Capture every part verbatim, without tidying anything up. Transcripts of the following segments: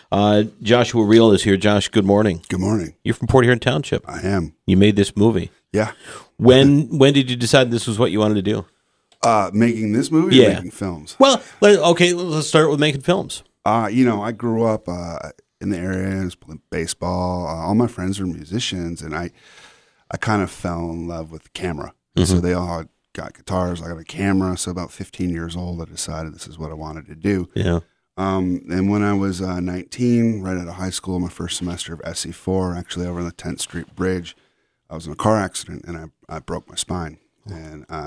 Uh, Joshua Reel is here. Josh, good morning. Good morning. You're from Port Huron Township. I am. You made this movie. Yeah. When when did you decide this was what you wanted to do? Uh, making this movie Yeah. or making films? Well, let, okay, let's start with making films. Uh, you know, I grew up uh, in the area. I was playing baseball. Uh, all my friends were musicians, and I I kind of fell in love with the camera. Mm-hmm. So they all got guitars. I got a camera. So about fifteen years old, I decided this is what I wanted to do. Yeah. Um, and when I was uh, nineteen, right out of high school, my first semester of S E four, actually over on the tenth Street Bridge, I was in a car accident, and I, I broke my spine. And uh,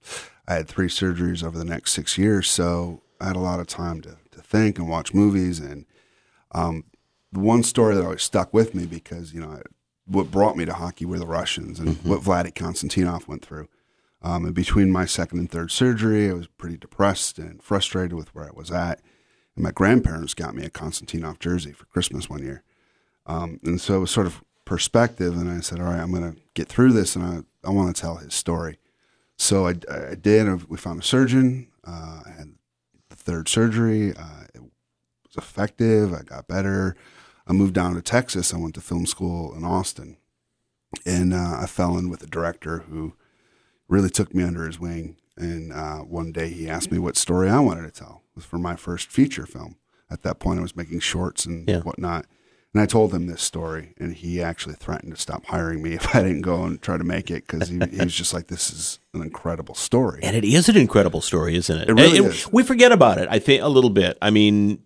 I had three surgeries over the next six years, so I had a lot of time to, to think and watch movies. And um, the one story that always stuck with me, because, you know, what brought me to hockey were the Russians and mm-hmm. what Vladdy Konstantinov went through. Um, and between my second and third surgery, I was pretty depressed and frustrated with where I was at. And my grandparents got me a Konstantinov jersey for Christmas one year. Um, and so it was sort of perspective, and I said, all right, I'm going to get through this, and I, I want to tell his story. So I, I did. We found a surgeon. Uh, I had the third surgery. Uh, it was effective. I got better. I moved down to Texas. I went to film school in Austin. And uh, I fell in with a director who really took me under his wing. And uh, one day he asked me what story I wanted to tell. It was for my first feature film. At that point, I was making shorts and yeah. whatnot. And I told him this story, and he actually threatened to stop hiring me if I didn't go and try to make it, because he, he was just like, this is an incredible story. And it is an incredible story, isn't it? It really and, is. We forget about it, I think, a little bit. I mean,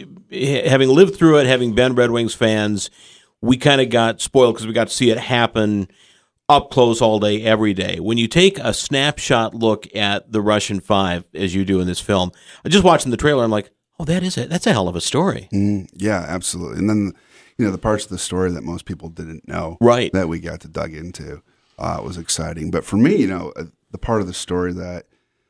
having lived through it, having been Red Wings fans, we kind of got spoiled because we got to see it happen up close all day, every day. When you take a snapshot look at the Russian Five, as you do in this film, just watching the trailer, I'm like, oh, that is it. That's a hell of a story. Mm, yeah, absolutely. And then, you know, the parts of the story that most people didn't know, right, that we got to dug into, uh, was exciting. But for me, you know, uh, the part of the story that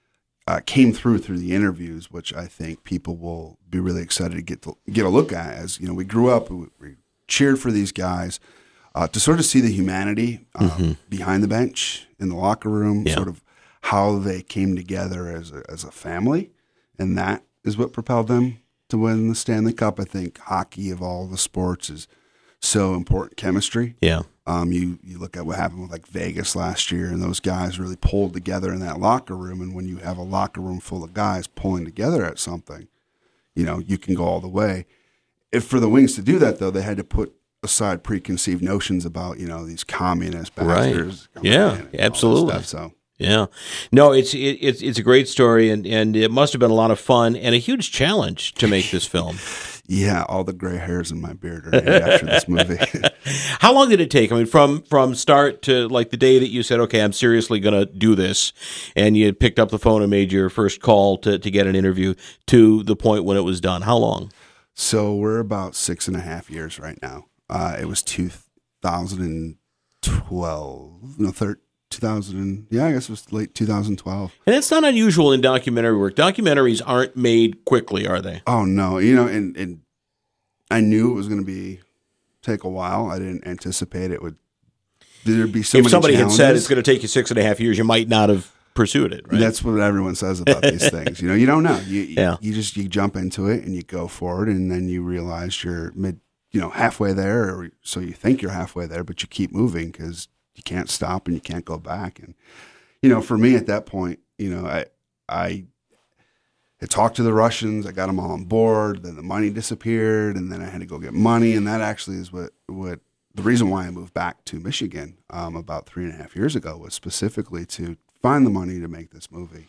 uh, came through through the interviews, which I think people will be really excited to get to get a look at, as, you know, we grew up, we, we cheered for these guys, uh, to sort of see the humanity uh, mm-hmm. behind the bench, in the locker room, yeah. sort of how they came together as a, as a family, and that is what propelled them to win the Stanley Cup. I think hockey, of all the sports, is so important. Chemistry. Yeah. Um, you, you look at what happened with like Vegas last year, and those guys really pulled together in that locker room. And when you have a locker room full of guys pulling together at something, you know, you can go all the way. If for the Wings to do that, though, they had to put aside preconceived notions about, you know, these communist bastards. Right. Yeah, absolutely. Stuff, so. Yeah, no, it's it, it's it's a great story, and, and it must have been a lot of fun and a huge challenge to make this film. Yeah, all the gray hairs in my beard are named after this movie. How long did it take? I mean, from from start to like the day that you said, okay, I'm seriously going to do this, and you picked up the phone and made your first call to, to get an interview, to the point when it was done. How long? So we're about six and a half years right now. Uh, it was two thousand twelve, no, thirteen. two thousand, yeah, I guess it was late two thousand twelve. And that's not unusual in documentary work. Documentaries aren't made quickly, are they? Oh, no. You know, and, and I knew it was going to be take a while. I didn't anticipate it would, there'd be so if many somebody challenges. had said it's going to take you six and a half years, you might not have pursued it, right? That's what everyone says about these things. You know, you don't know. You, yeah. you just, you jump into it and you go forward, and then you realize you're mid, you know, halfway there, or so you think you're halfway there, but you keep moving because you can't stop and you can't go back. And, you know, for me at that point, you know, I, I had talked to the Russians, I got them all on board, then the money disappeared, and then I had to go get money. And that actually is what, what the reason why I moved back to Michigan um, about three and a half years ago, was specifically to find the money to make this movie.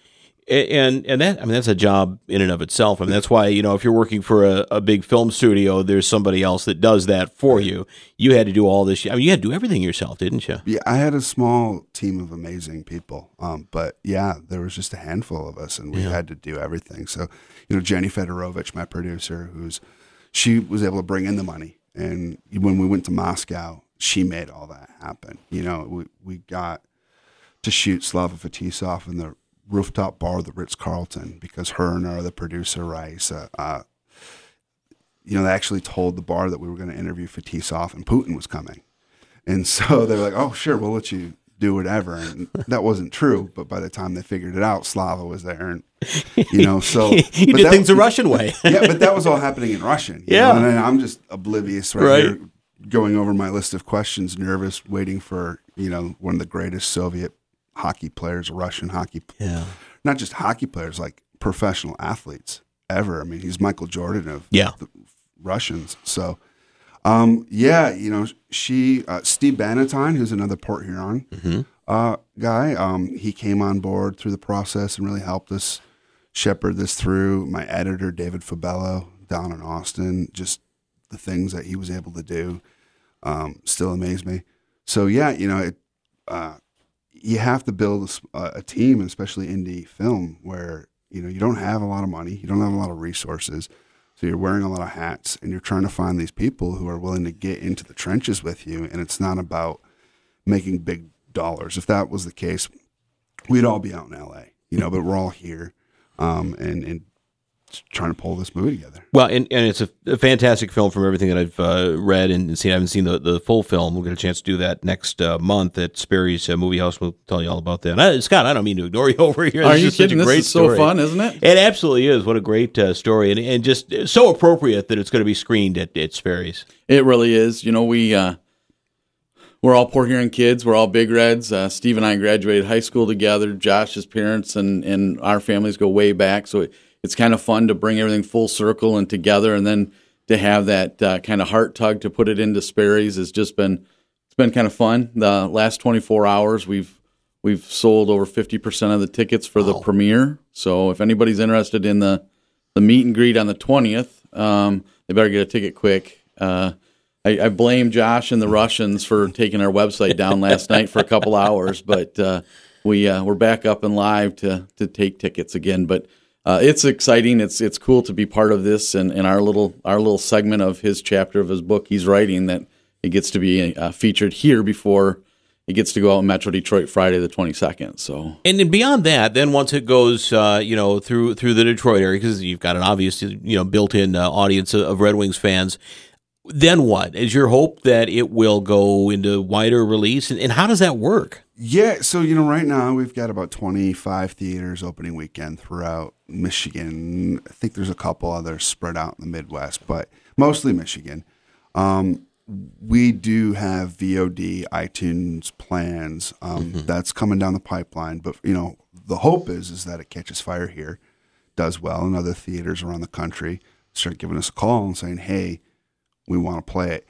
And and that I mean that's a job in and of itself. I mean that's why, you know, if you're working for a, a big film studio, there's somebody else that does that for you. You had to do all this. I mean, you had to do everything yourself, didn't you? Yeah, I had a small team of amazing people. Um, but yeah, there was just a handful of us, and we yeah. had to do everything. So, you know, Jenny Fedorovich, my producer, who's she was able to bring in the money, and when we went to Moscow, she made all that happen. You know, we we got to shoot Slava Fetisov in the rooftop bar of the Ritz-Carlton, because her and our other producer, Raisa, uh, you know, they actually told the bar that we were going to interview Fetisov and Putin was coming. And so they're like, oh, sure, we'll let you do whatever. And that wasn't true. But by the time they figured it out, Slava was there. And, you know, so. You did that, things the Russian way. Yeah, but that was all happening in Russian. You Yeah. know? And I'm just oblivious right, Right. here, going over my list of questions, nervous, waiting for, you know, one of the greatest Soviet hockey players, Russian hockey, Yeah. not just hockey players, like professional athletes ever. I mean, he's Michael Jordan of Yeah. the Russians. So, um, yeah, you know, she, uh, Steve Bannatyne, who's another Port Huron Mm-hmm. uh, guy, um, he came on board through the process and really helped us shepherd this through. My editor, David Fabello, down in Austin, just the things that he was able to do um, still amaze me. So, yeah, you know, it, uh, you have to build a, a team, especially indie film, where, you know, you don't have a lot of money, you don't have a lot of resources, so you're wearing a lot of hats, and you're trying to find these people who are willing to get into the trenches with you, and it's not about making big dollars. If that was the case, we'd all be out in L A, you know, but we're all here um, and, and trying to pull this movie together. Well, and, and it's a, a fantastic film from everything that I've uh, read and seen. I haven't seen the, the full film. We'll get a chance to do that next uh, month at Sperry's uh, Movie House. We'll tell you all about that. And I, Scott, I don't mean to ignore you over here. Are This you is such a kidding? This great is so story. fun, isn't it? It absolutely is. What a great uh, story. And, and just so appropriate that it's going to be screened at, at Sperry's. It really is. You know, we, uh, we're all Port Huron kids. We're all Big Reds. Uh, Steve and I graduated high school together. Josh's parents and, and our families go way back. So it, it's kind of fun to bring everything full circle and together, and then to have that uh, kind of heart tug to put it into Sperry's has just been it's been kind of fun. The last twenty-four hours, we've we've sold over fifty percent of the tickets for the Wow. premiere. So if anybody's interested in the the meet and greet on the twentieth, um, they better get a ticket quick. Uh, I, I blame Josh and the Russians for taking our website down last night for a couple hours, but uh, we uh, we're back up and live to to take tickets again. But uh, it's exciting. It's it's cool to be part of this and, and our little our little segment of his chapter of his book he's writing, that it gets to be uh, featured here before it gets to go out in Metro Detroit Friday the twenty-second. So, And then beyond that, then once it goes, uh, you know, through through the Detroit area, because you've got an obvious, you know, built-in uh, audience of, of Red Wings fans. Then what? Is your hope that it will go into wider release? And, and how does that work? Yeah, so, you know, right now we've got about twenty-five theaters opening weekend throughout Michigan. I think there's a couple others spread out in the Midwest, but mostly Michigan. Um, we do have V O D, iTunes plans. Um, mm-hmm. That's coming down the pipeline. But, you know, the hope is is that it catches fire here, does well in other theaters around the country, start giving us a call and saying, hey, we want to play it.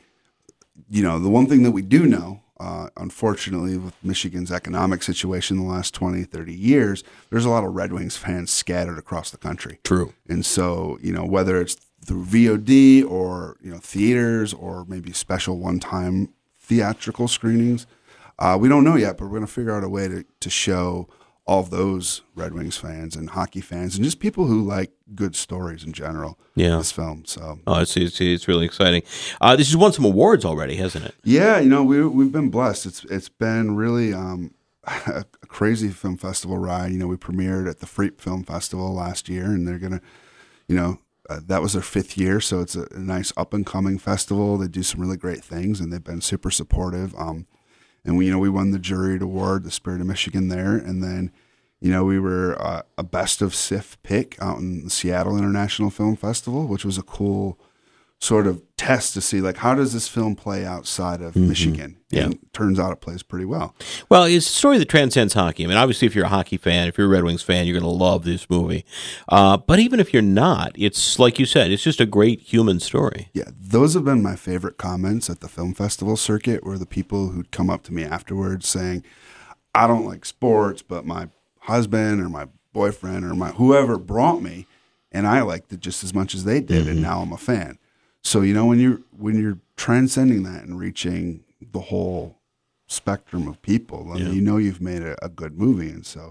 You know, the one thing that we do know, uh, unfortunately, with Michigan's economic situation in the last twenty, thirty years, there's a lot of Red Wings fans scattered across the country. True. And so, you know, whether it's through V O D or, you know, theaters or maybe special one-time theatrical screenings, uh, we don't know yet, but we're going to figure out a way to, to show all of those Red Wings fans and hockey fans and just people who like good stories in general. Yeah. This film. So, oh, it's it's, it's really exciting. Uh, this has won some awards already, hasn't it? Yeah, you know, we we've been blessed. It's it's been really um, a crazy film festival ride. You know, we premiered at the Freep Film Festival last year, and they're gonna, you know, uh, that was their fifth year, so it's a, a nice up and coming festival. They do some really great things, and they've been super supportive. Um, and we, you know, we won the juried award, the Spirit of Michigan there, and then, you know, we were uh, a best of S I F pick out in the Seattle International Film Festival, which was a cool sort of test to see, like, how does this film play outside of mm-hmm. Michigan? Yeah. And it turns out it plays pretty well. Well, it's a story that transcends hockey. I mean, obviously, if you're a hockey fan, if you're a Red Wings fan, you're going to love this movie. Uh, but even if you're not, it's, like you said, it's just a great human story. Yeah, those have been my favorite comments at the film festival circuit, were the people who'd come up to me afterwards saying, I don't like sports, but my husband or my boyfriend or my whoever brought me, and I liked it just as much as they did, mm-hmm. and now I'm a fan. So, you know, when you're when you're transcending that and reaching the whole spectrum of people, I mean, yeah. you know you've made a, a good movie. And so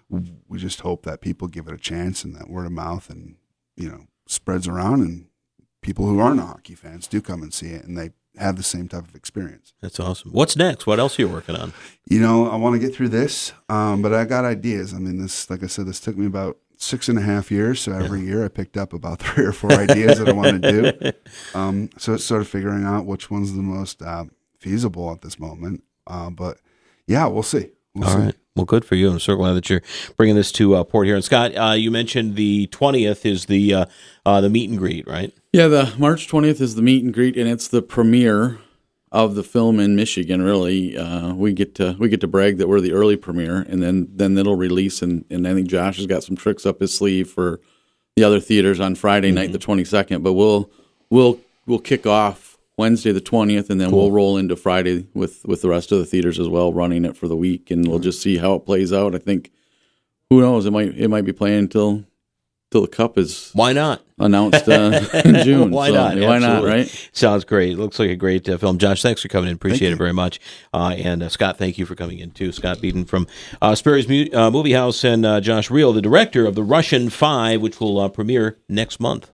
we just hope that people give it a chance and that word of mouth and, you know, spreads around, and people who aren't hockey fans do come and see it, and they have the same type of experience. That's awesome. What's next? What else are you working on? You know, I want to get through this, um, but I got ideas. I mean, this, like I said, this took me about six and a half years. So every yeah. year I picked up about three or four ideas that I want to do. Um, so it's sort of figuring out which one's the most uh, feasible at this moment. Uh, but Yeah, we'll see. We'll All see. right. Well, good for you. I'm so glad that you're bringing this to uh, Port Huron. Scott, uh, you mentioned the twentieth is the uh, uh, the meet and greet, right? Yeah, the March twentieth is the meet and greet, and it's the premiere of the film in Michigan. Really, uh, we get to we get to brag that we're the early premiere, and then then it'll release. And, and I think Josh has got some tricks up his sleeve for the other theaters on Friday mm-hmm. night, the twenty-second. But we'll we'll we'll kick off Wednesday the twentieth, and then cool. we'll roll into Friday with, with the rest of the theaters as well, running it for the week, and we'll just see how it plays out. I think, who knows, it might it might be playing until till the Cup is why not announced uh, in June. why so, not? Why Absolutely. not? Right? Sounds great. Looks like a great uh, film. Josh, thanks for coming in. Appreciate Thank it very much. Uh, and uh, Scott, thank you for coming in too. Scott Beaton from uh, Sperry's Mu- uh, Movie House, and uh, Josh Reel, the director of The Russian Five, which will uh, premiere next month.